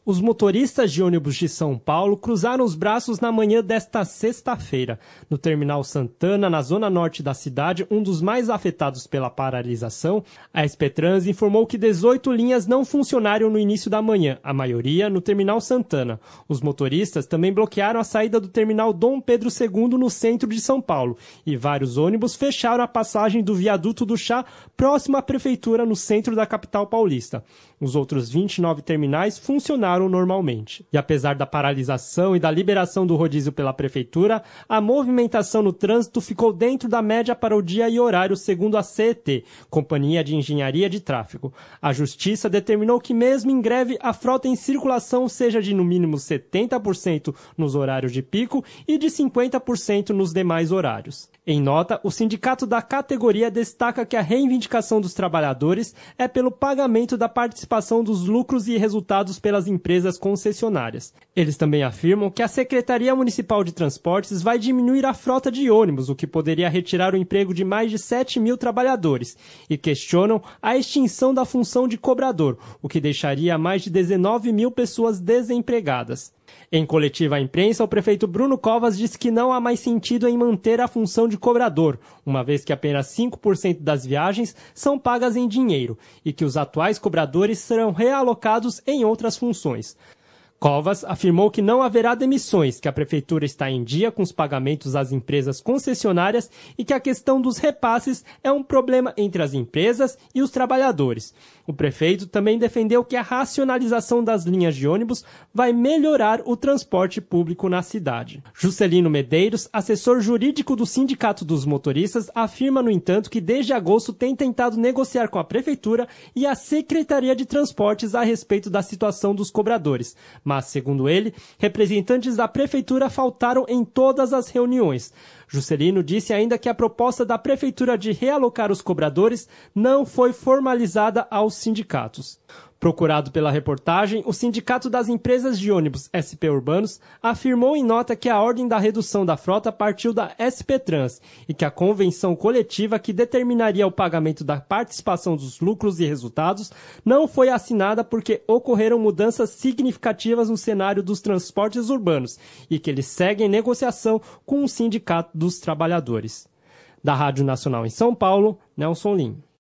Os motoristas de ônibus de São Paulo cruzaram os braços na manhã desta sexta-feira. No Terminal Santana, na zona norte da cidade, um dos mais afetados pela paralisação, a SP Trans informou que 18 linhas não funcionaram no início da manhã, a maioria no Terminal Santana. Os motoristas também bloquearam a saída do Terminal Dom Pedro II no centro de São Paulo e vários ônibus fecharam a passagem do Viaduto do Chá próximo à prefeitura no centro da capital paulista. Os outros 29 terminais funcionaram normalmente. E apesar da paralisação e da liberação do rodízio pela prefeitura, a movimentação no trânsito ficou dentro da média para o dia e horário, segundo a CET, Companhia de Engenharia de Tráfego. A Justiça determinou que mesmo em greve a frota em circulação seja de no mínimo 70% nos horários de pico e de 50% nos demais horários. Em nota, o sindicato da categoria destaca que a reivindicação dos trabalhadores é pelo pagamento da participação dos lucros e resultados pelas empresas concessionárias. Eles também afirmam que a Secretaria Municipal de Transportes vai diminuir a frota de ônibus, o que poderia retirar o emprego de mais de 7 mil trabalhadores, e questionam a extinção da função de cobrador, o que deixaria mais de 19 mil pessoas desempregadas. Em coletiva à imprensa, o prefeito Bruno Covas disse que não há mais sentido em manter a função de cobrador, uma vez que apenas 5% das viagens são pagas em dinheiro e que os atuais cobradores serão realocados em outras funções. Covas afirmou que não haverá demissões, que a prefeitura está em dia com os pagamentos às empresas concessionárias e que a questão dos repasses é um problema entre as empresas e os trabalhadores. O prefeito também defendeu que a racionalização das linhas de ônibus vai melhorar o transporte público na cidade. Juscelino Medeiros, assessor jurídico do Sindicato dos Motoristas, afirma, no entanto, que desde agosto tem tentado negociar com a prefeitura e a Secretaria de Transportes a respeito da situação dos cobradores. Mas, segundo ele, representantes da prefeitura faltaram em todas as reuniões. Juscelino disse ainda que a proposta da prefeitura de realocar os cobradores não foi formalizada aos sindicatos. Procurado pela reportagem, o Sindicato das Empresas de Ônibus SP Urbanos afirmou em nota que a ordem da redução da frota partiu da SP Trans e que a convenção coletiva que determinaria o pagamento da participação dos lucros e resultados não foi assinada porque ocorreram mudanças significativas no cenário dos transportes urbanos e que eles seguem negociação com o Sindicato dos Trabalhadores. Da Rádio Nacional em São Paulo, Nelson Lim.